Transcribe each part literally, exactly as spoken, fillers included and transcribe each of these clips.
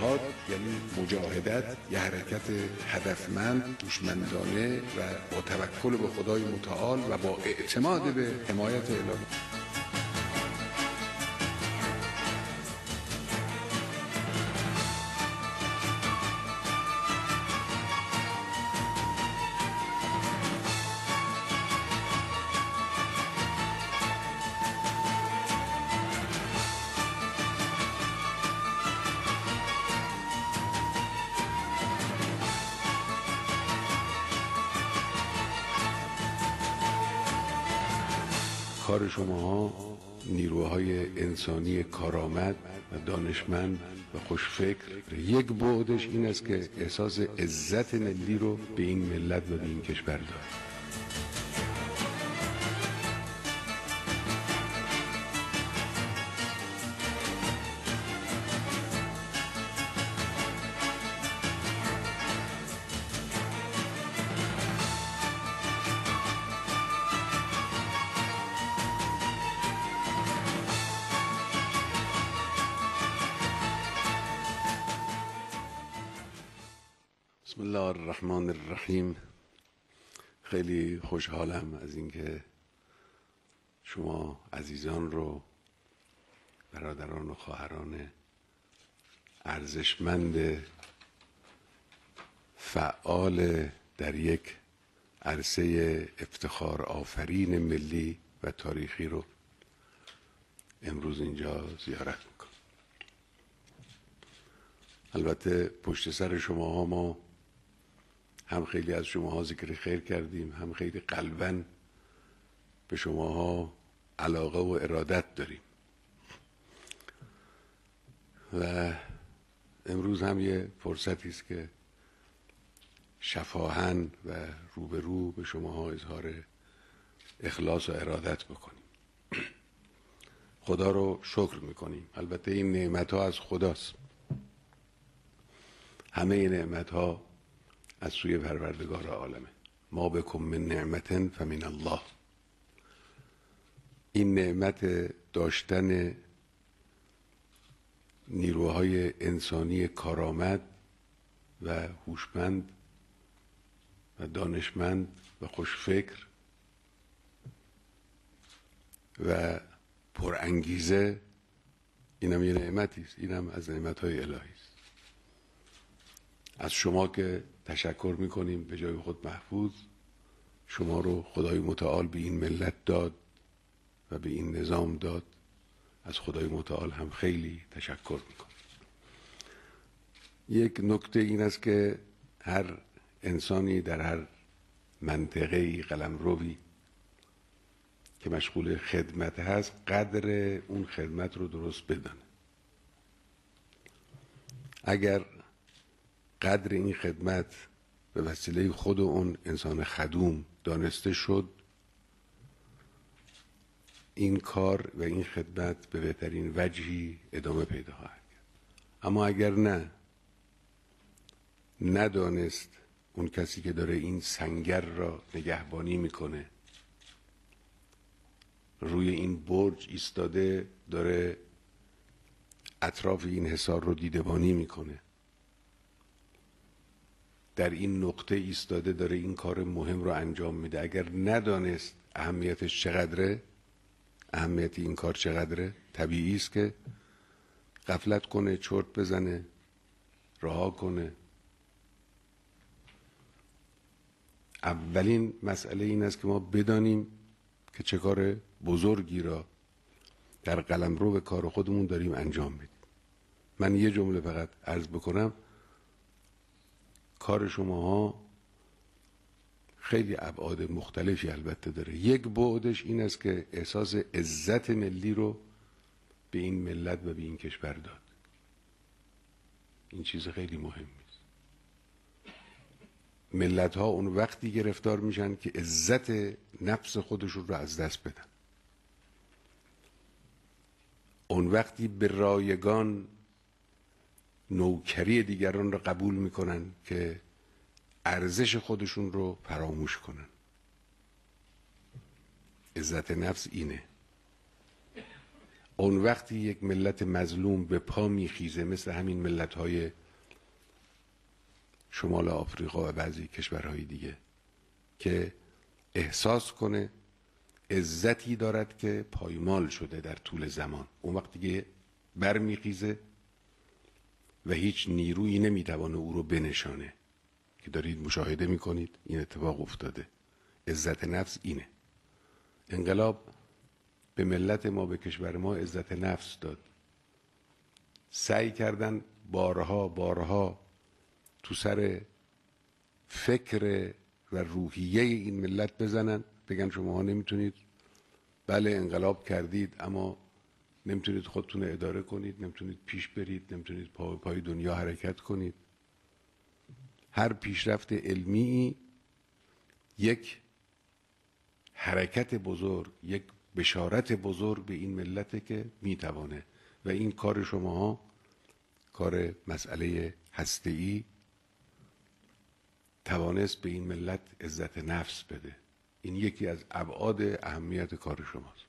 جهاد یعنی مجاهدت، یه حرکت هدفمند، هوشمندانه و با توکل به خدای متعال و با اعتماد به حمایت الهی. کار شماها نیروهای انسانی کارآمد و دانشمند و خوشفکر یک بعدش این است که احساس عزت ملی رو به این ملت و به این کشور داد. بسم الله الرحمن الرحیم. خیلی خوشحالم از اینکه شما عزیزان رو، برادران و خواهران ارزشمند فعال در یک عرصه افتخار آفرین ملی و تاریخی رو امروز اینجا زیارت میکنم. البته پشت سر شما ها ما هم خیلی از شماها ذکر خیر کردیم، هم خیلی قلباً به شماها علاقه و ارادت داریم و امروز هم یه فرصتی است که شفاهاً و روبرو به شماها اظهار اخلاص و ارادت بکنیم. خدا رو شکر میکنیم. البته این نعمت ها از خداست، همه نعمت ها از سوی پروردگار عالمه. ما بکم من نعمت فمن الله. این نعمت داشتن نیروهای انسانی کارآمد و هوشمند و دانشمند و خوشفکر و پرانگیزه، اینم یه نعمتی است. اینم از نعمت‌های الهی است. از شما که تشکر میکنیم به جای خود محفوظ. شما رو خدای متعال به این ملت داد و به این نظام داد. از خدای متعال هم خیلی تشکر میکنیم. یک نکته این است که هر انسانی در هر منطقه‌ای قلمروی که مشغول خدمت هست قدر اون خدمت رو درست بدانه. اگر قدر این خدمت به وسیله خود اون انسان خدوم دانسته شد، این کار و این خدمت به بهترین وجهی ادامه پیدا خواهد کرد. اما اگر نه ندانست اون کسی که داره این سنگر را نگهبانی میکنه، روی این برج ایستاده داره اطراف این حصار رو دیدبانی میکنه، در این نقطه ایستاده داره این کار مهم رو انجام میده، اگر ندانست اهمیتش چقدره، اهمیت این کار چقدره، طبیعی است که غفلت کنه، چرت بزنه، رها کنه. اولین مسئله این است که ما بدانیم که چه کار بزرگی را در قلمرو به کار خودمون داریم انجام میدیم. من یه جمله فقط عرض بکنم. کار شماها خیلی ابعاد مختلفی البته داره. یک بعدش این است که احساس عزت ملی رو به این ملت و به این کشور داد. این چیز خیلی مهمی است. ملت ها اون وقتی گرفتار میشن که عزت نفس خودشون رو از دست بدن. اون وقتی به رایگان نوکری دیگران رو قبول میکنن که ارزش خودشون رو فراموش کنن. عزت نفس اینه. اون وقتی یک ملت مظلوم به پا میخیزه، مثل همین ملت‌های شمال آفریقا و بعضی کشورهای دیگه، که احساس کنه عزتی دارد که پایمال شده در طول زمان، اون وقت دیگه برمیخیزه و هیچ نیرویی نمیتوانه او رو بنشانه که دارید مشاهده میکنید این اتفاق افتاده. عزت نفس اینه. انقلاب به ملت ما، به کشور ما عزت نفس داد. سعی کردن بارها بارها تو سر فکر و روحیه این ملت بزنن، بگن شماها نمیتونید، بله انقلاب کردید اما نمیتونید خودتون اداره کنید، نمیتونید پیش برید، نمیتونید پا به پای دنیا حرکت کنید. هر پیشرفت علمی یک حرکت بزرگ، یک بشارت بزرگ به این ملته که میتوانه، و این کار شماها، کار مسئله هسته‌ای، توانست به این ملت عزت نفس بده. این یکی از ابعاد اهمیت کار شماست.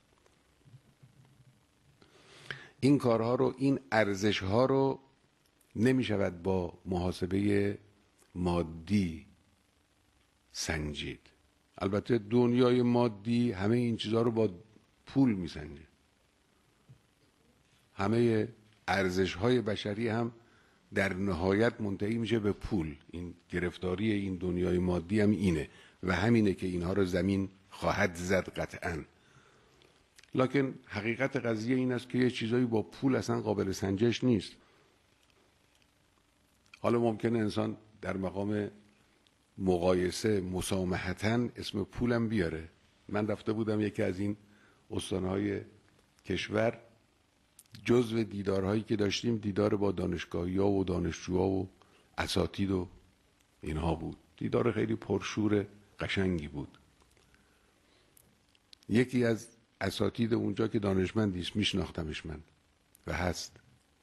این کارها رو، این ارزشها رو نمی شود با محاسبه مادی سنجید. البته دنیای مادی همه این چیزها رو با پول می سنجه. همه ارزشهای بشری هم در نهایت منتهی میشه به پول. این گرفتاری این دنیای مادی هم اینه و همینه که اینها رو زمین خواهد زد قطعاً. لکن حقیقت قضیه این است که یه چیزایی با پول اصلا قابل سنجش نیست. حالا ممکنه انسان در مقام مقایسه مسامحتاً اسم پولم بیاره. من رفته بودم یکی از این استانهای کشور، جزو دیدارهایی که داشتیم دیدار با دانشگاهی‌ها و دانشجوها و اساتید و اینها بود. دیدار خیلی پرشور قشنگی بود. یکی از اساتید اونجا که دانشمندی است، میشناختمش من و هست،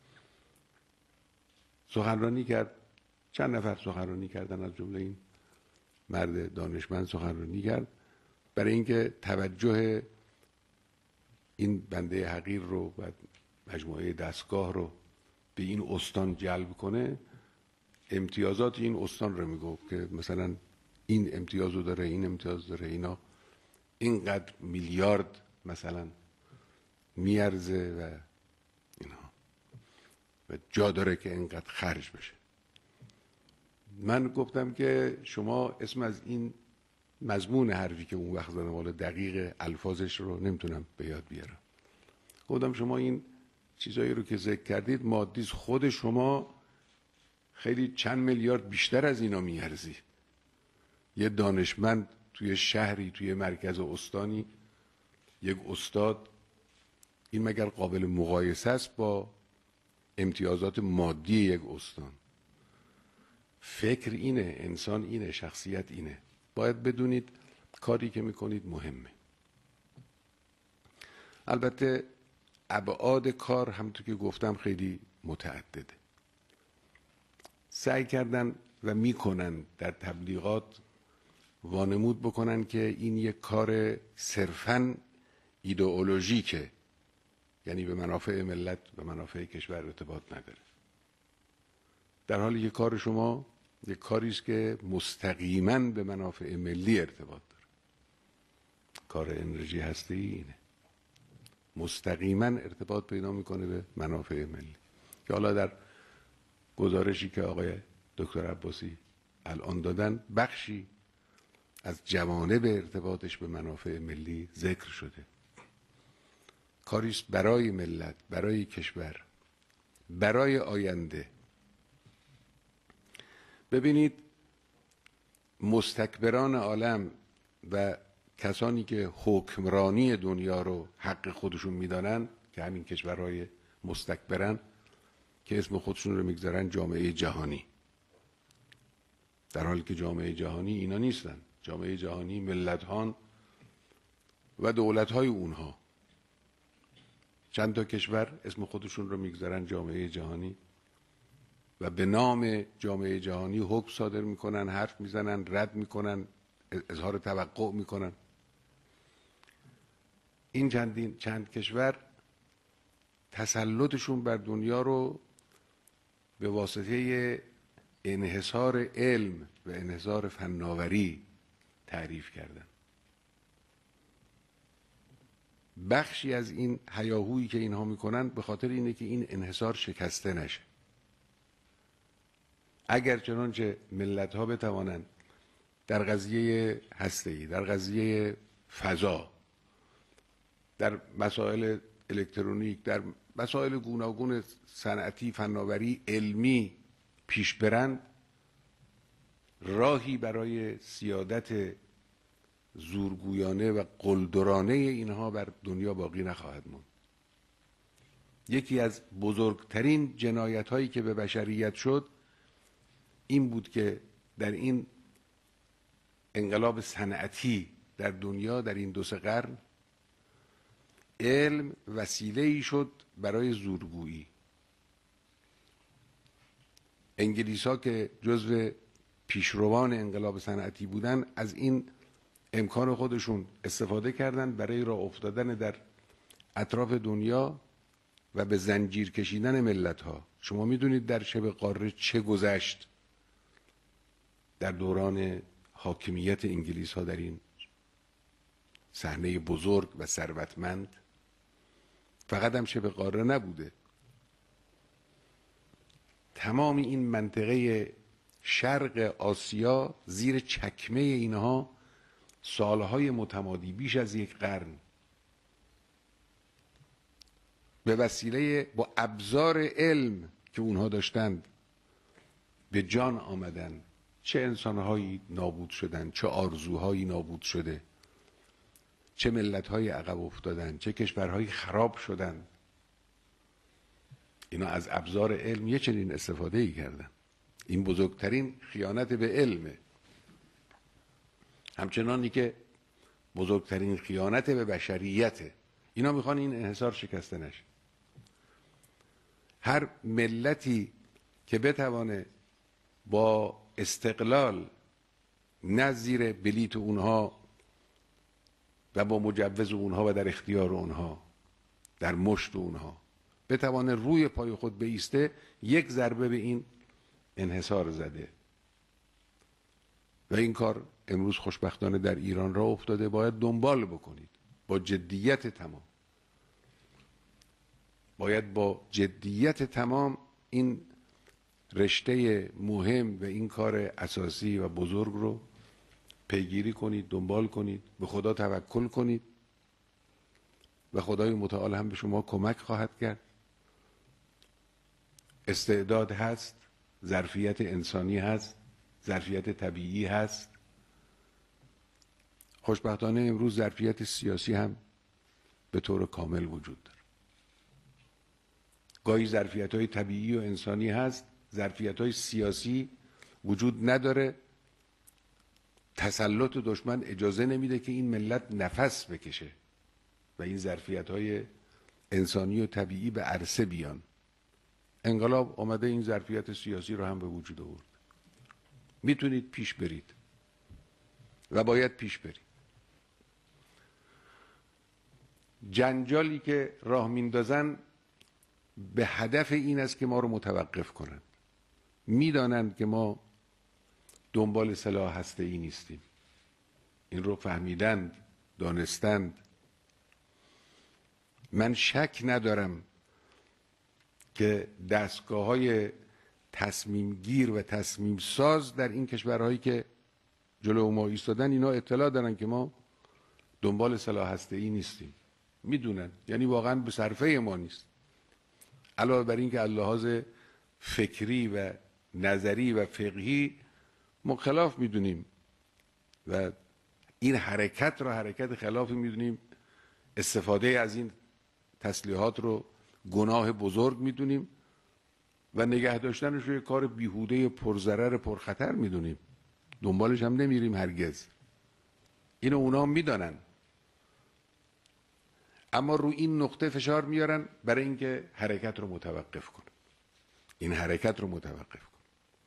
سخنرانی کرد. چند نفر سخنرانی کردن، از جمله این مرد دانشمند سخنرانی کرد، برای اینکه توجه این بنده حقیر رو و مجموعه دستگاه رو به این استان جلب کنه، امتیازات این استان رو میگفت که مثلا این امتیاز رو داره، این امتیاز داره، اینا اینقدر میلیارد مثلا میارزه و اینا و جا داره که اینقدر خرج بشه. من گفتم که شما اسم از این مضمون حرفی که اون وقت زدم، والا دقیق الفاظش رو نمیتونم به یاد بیارم، گفتم شما این چیزایی رو که ذکر کردید مادیز، خود شما خیلی چند میلیارد بیشتر از اینا میارزی. یه دانشمند توی شهری، توی مرکز استانی، یک استاد، این مگر قابل مقایسه است با امتیازات مادی یک استان؟ فکر اینه، انسان اینه، شخصیت اینه. باید بدونید کاری که میکنید مهمه. البته ابعاد کار همونطور که گفتم خیلی متعدده. سعی کردن و میکنن در تبلیغات وانمود بکنن که این یک کار صرفاً ایدئولوژیکه، یعنی به منافع ملت و منافع کشور ارتباط نداره، در حالی که کار شما یک کاری است که مستقیما به منافع ملی ارتباط داره. کار انرژی هسته‌ای اینه، مستقیما ارتباط پیدا میکنه به منافع ملی، که حالا در گزارشی که آقای دکتر عباسی الان دادن بخشی از جوانب ارتباطش به منافع ملی ذکر شده. کاریست برای ملت، برای کشور، برای آینده. ببینید مستکبران عالم و کسانی که حکمرانی دنیا رو حق خودشون میدانن، که همین کشورهای مستکبرن که اسم خودشون رو میگذارن جامعه جهانی، در حالی که جامعه جهانی اینا نیستن. جامعه جهانی ملت‌هان و دولت‌های اونها. چند تا کشور اسم خودشون رو میگذارن جامعه جهانی و به نام جامعه جهانی حکم صادر میکنن، حرف میزنن، رد میکنن، اظهار توقع میکنن. این چندین چند کشور تسلطشون بر دنیا رو به واسطه انحصار علم و انحصار فناوری تعریف کردن. بخشی از این هیاهویی که اینها میکنن به خاطر اینه که این انحصار شکسته نشه. اگر چنانچه ملت ها بتوانند در قضیه هسته‌ای، در قضیه فضا، در مسائل الکترونیک، در مسائل گوناگون صنعتی، فناوری، علمی پیش برند، راهی برای سیادت زورگویانه و قلدرانه اینها بر دنیا باقی نخواهد موند. یکی از بزرگترین جنایت هایی که به بشریت شد این بود که در این انقلاب صنعتی در دنیا در این دو سه قرن علم وسیله‌ای شد برای زورگویی. انگلیس‌ها که جزو پیشروان انقلاب صنعتی بودن از این امکان خودشون استفاده کردن برای راه افتادن در اطراف دنیا و به زنجیر کشیدن ملت‌ها. شما میدونید در شبه قاره چه گذشت در دوران حاکمیت انگلیس‌ها در این صحنه بزرگ و ثروتمند. فقط هم شبه قاره نبوده، تمام این منطقه شرق آسیا زیر چکمه اینها سالهای متمادی بیش از یک قرن به وسیله با ابزار علم که اونها داشتند به جان آمدن. چه انسانهایی نابود شدن، چه آرزوهایی نابود شده، چه ملت‌های عقب افتادن، چه کشورهایی خراب شدن. اینا از ابزار علم یه چنین استفاده‌ای کردن. این بزرگترین خیانت به علمه، همچنانی که بزرگترین خیانت به بشریته. اینا میخوان این انحصار شکسته نشه. هر ملتی که بتوانه با استقلال، نه زیر بلیت اونها و با مجوز اونها و در اختیار اونها، در مشت اونها بتوانه روی پای خود بایسته، یک ضربه به این انحصار زده. و این کار امروز خوشبختانه در ایران راه افتاده. باید دنبال بکنید با جدیت تمام، باید با جدیت تمام این رشته مهم و این کار اساسی و بزرگ رو پیگیری کنید، دنبال کنید، به خدا توکل کنید و خدای متعال هم به شما کمک خواهد کرد. استعداد هست، ظرفیت انسانی هست، ظرفیت طبیعی هست. خوشبختانه امروز ظرفیت سیاسی هم به طور کامل وجود داره. گاهی ظرفیت‌های طبیعی و انسانی هست، ظرفیت‌های سیاسی وجود نداره. تسلط دشمن اجازه نمیده که این ملت نفس بکشه و این ظرفیت‌های انسانی و طبیعی به عرصه بیان. انقلاب آمده این ظرفیت سیاسی رو هم به وجود آورد. میتونید پیش برید و باید پیش برید. جنجالی که راه میندازن به هدف این است که ما رو متوقف کنند. میدانند که ما دنبال سلاح هسته‌ای نیستیم. این رو فهمیدند، دانستند. من شک ندارم که دستگاه‌های تصمیم گیر و تصمیم ساز در این کشورهایی که جلو ما ایستادن اینا اطلاع دارن که ما دنبال سلاح هسته‌ای نیستیم. میدونن، یعنی واقعا به صرفه ما نیست. علاوه بر این که از لحاظ فکری و نظری و فقهی ما خلاف میدونیم و این حرکت رو حرکت خلافی میدونیم، استفاده از این تسلیحات رو گناه بزرگ میدونیم و نگه داشتنش رو یک کار بیهوده پرضرر پرخطر میدونیم. دنبالش هم نمیریم هرگز. اینو اونا هم میدانن، اما رو این نقطه فشار میارن برای اینکه حرکت رو متوقف کنه. این حرکت رو متوقف کنه.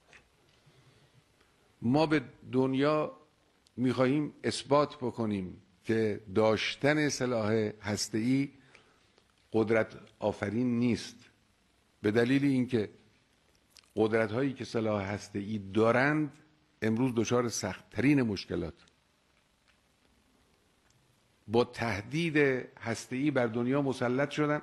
ما به دنیا میخواهیم اثبات بکنیم که داشتن سلاح هسته‌ای قدرت آفرین نیست، به دلیل اینکه قدرت هایی که سلاح هسته‌ای دارند امروز دچار سخت‌ترین مشکلات، با تهدید هسته‌ای بر دنیا مسلط شدن.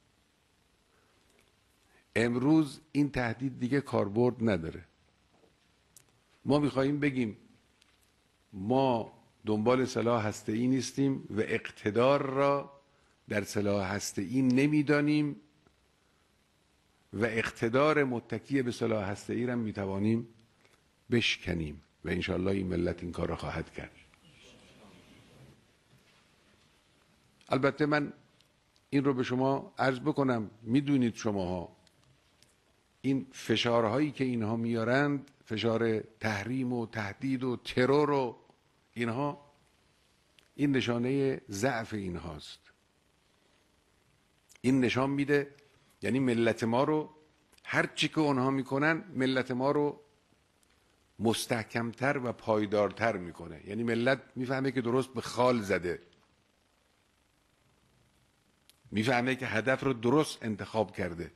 امروز این تهدید دیگه کاربرد نداره. ما میخواییم بگیم ما دنبال سلاح هسته‌ای نیستیم و اقتدار را در سلاح هسته‌ای نمیدانیم و اقتدار متکی به سلاح هسته‌ای را میتوانیم بشکنیم و انشالله این ملت این کار را خواهد کرد. البته من این رو به شما عرض بکنم، میدونید شماها این فشارهایی که اینها میارند، فشار تحریم و تهدید و ترور و اینها، این نشانه ضعف اینهاست. این نشان میده یعنی ملت ما رو، هر چی که اونها میکنن ملت ما رو مستحکمتر و پایدارتر میکنه. یعنی ملت میفهمه که درست به خال زده، میفهمه که هدف رو درست انتخاب کرده،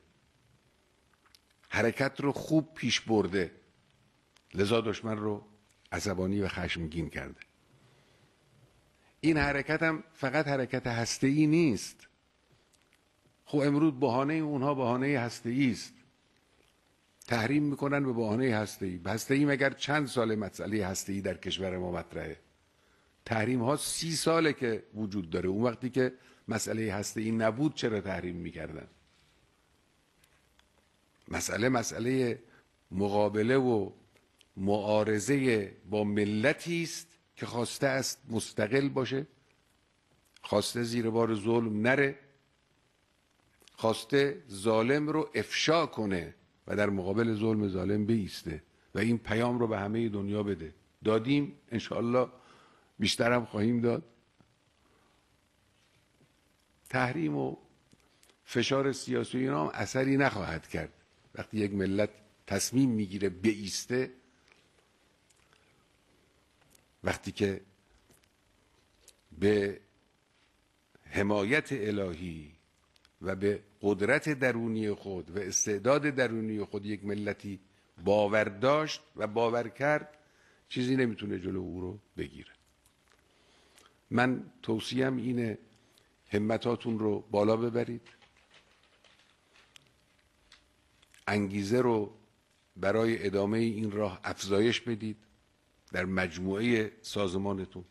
حرکت رو خوب پیش برده، لذا دشمن رو عصبانی و خشمگین کرده. این حرکت هم فقط حرکت هسته‌ای نیست. خب امروز بهانه اونها بهانه هسته‌ای است. تحریم میکنن به بهانه هسته‌ای. هسته‌ای مگر چند سال مسئله هسته‌ای در کشور ما مطرحه؟ تحریم ها سی ساله که وجود داره. اون وقتی که مسئله هسته‌ای نبود چرا تحریم میکردن؟ مسئله مسئله مقابله و معارضه با ملتی است که خواسته است مستقل باشه، خواسته زیر بار ظلم نره، خواسته ظالم رو افشا کنه و در مقابل ظلم ظالم بایسته و این پیام رو به همه دنیا بده. دادیم، انشاءالله بیشتر هم خواهیم داد. تحریم و فشار سیاسی اینا هم اثری نخواهد کرد. وقتی یک ملت تصمیم میگیره بایسته، وقتی که به حمایت الهی و به قدرت درونی خود و استعداد درونی خود یک ملتی باور داشت و باور کرد، چیزی نمیتونه جلو او رو بگیره. من توصیم اینه همتاتون رو بالا ببرید، انگیزه رو برای ادامه این راه افزایش بدید در مجموعه سازمانتون،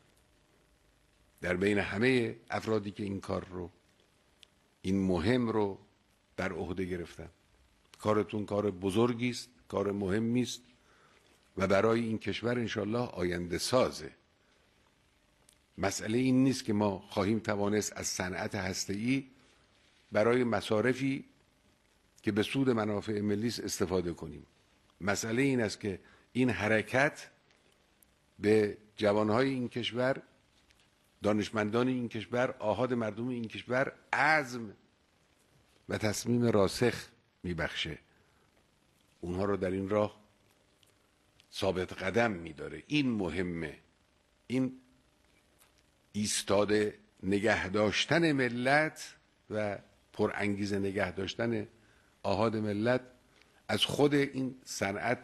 در بین همه افرادی که این کار رو، این مهم رو بر عهده گرفتن. کارتون کار بزرگی است، کار مهمی است و برای این کشور انشالله آینده سازه. مسئله این نیست که ما خواهیم توانست از صنعت هسته‌ای برای مصارفی که به سود منافع ملی استفاده کنیم. مسئله این است که این حرکت به جوانهای این کشور، دانشمندان این کشور، آحاد مردم این کشور عزم و تصمیم راسخ میبخشه، اونها رو در این راه ثابت قدم میداره. این مهمه. این ایستاده نگه داشتن ملت و پر انگیزه نگه داشتن آحاد ملت از خود این صنعت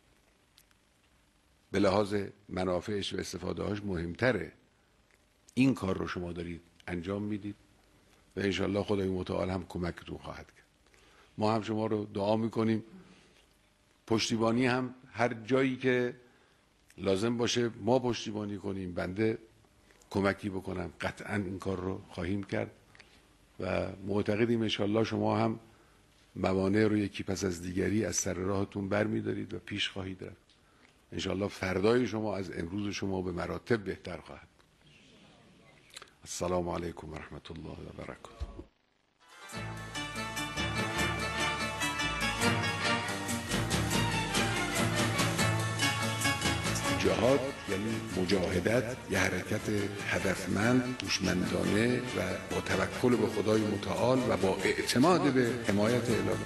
به لحاظ منافعش و استفاده هاش مهمتره. این کار رو شما دارید انجام میدید و انشالله خدای متعال هم کمکتون خواهد کرد. ما هم شما رو دعا میکنیم، پشتیبانی هم هر جایی که لازم باشه ما پشتیبانی کنیم، بنده کمکی بکنم، قطعا این کار رو خواهیم کرد و معتقدیم انشالله شما هم موانع رو یکی پس از دیگری از سر راهتون بر میدارید و پیش خواهید رفت. انشالله فردای شما از امروز شما به مراتب بهتر خواهد. السلام علیکم و رحمت الله و برکاته. جهاد یعنی مجاهدت، یه حرکت هدفمند، هوشمندانه و با توکل به خدای متعال و با اعتماد به حمایت الهی.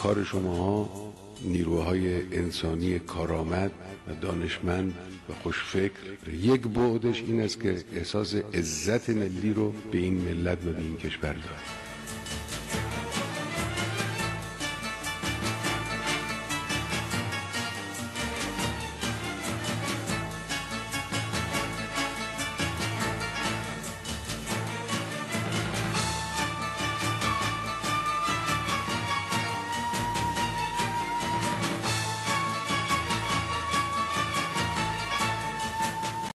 کار شماها نیروهای انسانی کارآمد و دانشمند و خوشفکر یک بعدش این است که احساس عزت ملی رو به این ملت و به این کشور داد.